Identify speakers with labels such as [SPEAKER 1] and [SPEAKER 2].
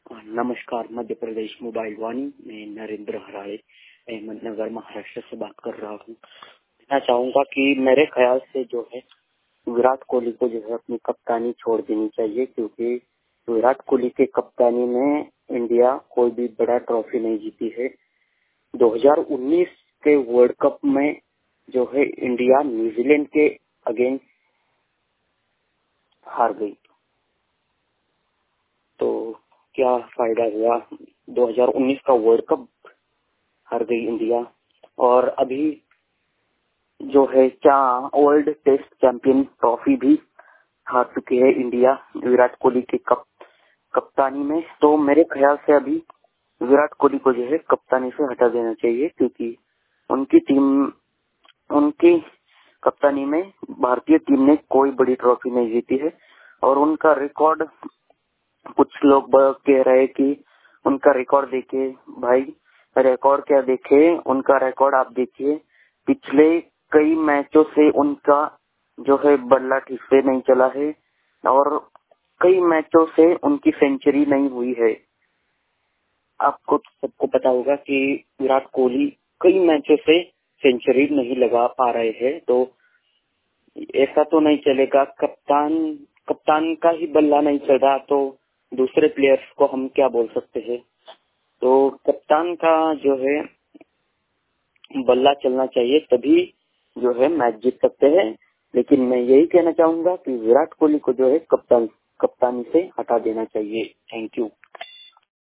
[SPEAKER 1] नमस्कार, मध्य प्रदेश मोबाइल वाणी में नरेंद्र हराड़े अहमदनगर महाराष्ट्र से बात कर रहा हूँ। मैं चाहूंगा कि मेरे ख्याल से जो है विराट कोहली को जो है अपनी कप्तानी छोड़ देनी चाहिए, क्योंकि विराट कोहली के कप्तानी में इंडिया कोई भी बड़ा ट्रॉफी नहीं जीती है। 2019 के वर्ल्ड कप में जो है इंडिया न्यूजीलैंड के अगेंस्ट हार गई, तो क्या फायदा हुआ। 2019 का वर्ल्ड कप हार गई इंडिया, और अभी जो है क्या वर्ल्ड टेस्ट चैंपियन ट्रॉफी भी हार चुकी है इंडिया विराट कोहली के कप्तानी में। तो मेरे ख्याल से अभी विराट कोहली को जो है कप्तानी से हटा देना चाहिए, क्योंकि उनकी कप्तानी में भारतीय टीम ने कोई बड़ी ट्रॉफी नहीं जीती है। और उनका रिकॉर्ड, कुछ लोग कह रहे हैं कि उनका रिकॉर्ड देखे। भाई रिकॉर्ड क्या देखे, उनका रिकॉर्ड आप देखिए। पिछले कई मैचों से उनका जो है बल्ला ठीक से नहीं चला है, और कई मैचों से उनकी सेंचुरी नहीं हुई है। आपको सबको पता होगा कि विराट कोहली कई मैचों से सेंचुरी नहीं लगा पा रहे हैं। तो ऐसा तो नहीं चलेगा। कप्तान का ही बल्ला नहीं चल रहा, तो दूसरे प्लेयर्स को हम क्या बोल सकते हैं। तो कप्तान का जो है बल्ला चलना चाहिए, तभी जो है मैच जीत सकते हैं। लेकिन मैं यही कहना चाहूंगा कि विराट कोहली को जो है कप्तानी से हटा देना चाहिए। Thank you.